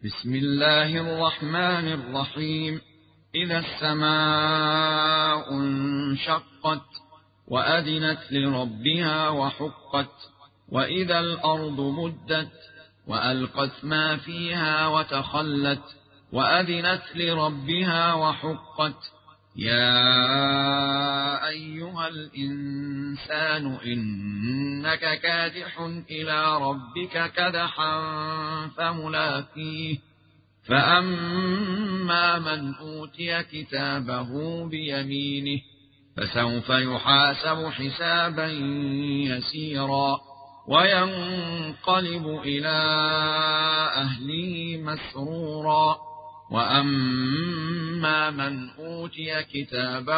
بسم الله الرحمن الرحيم. إذا السماء انشقت وأذنت لربها وحقت، وإذا الأرض مدت وألقت ما فيها وتخلت، وأذنت لربها وحقت. يا أيها الإنسان إنك كادح إلى ربك كدحا فملاقيه. فأما من أوتي كتابه بيمينه فسوف يحاسب حسابا يسيرا وينقلب إلى أهله مسرورا. وأما من أوتي كتابه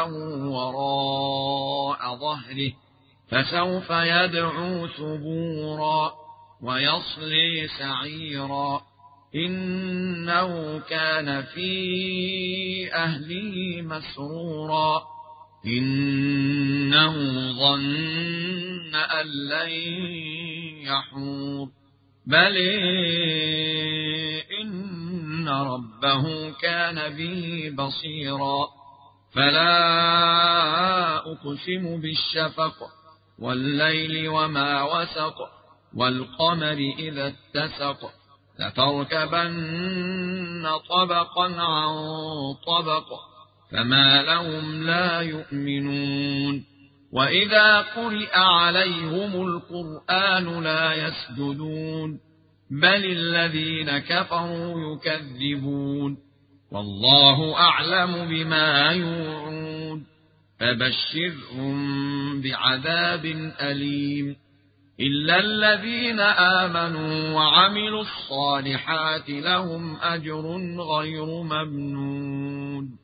وراء ظهره فسوف يدعو ثبورا ويصلي سعيرا، إنه كان في أهله مسرورا. إنه ظن أن لن يحور، بل إن ربه كان به بصيرا. فلا أقسم بالشفق والليل وما وسق والقمر إذا اتسق، لتركبن طبقا عن طبق فما لهم لا يؤمنون. وإذا قرئ عليهم القرآن لا يسجدون، بل الذين كفروا يكذبون. والله أعلم بما يوعون، فبشرهم بعذاب أليم إلا الذين آمنوا وعملوا الصالحات لهم أجر غير ممنون.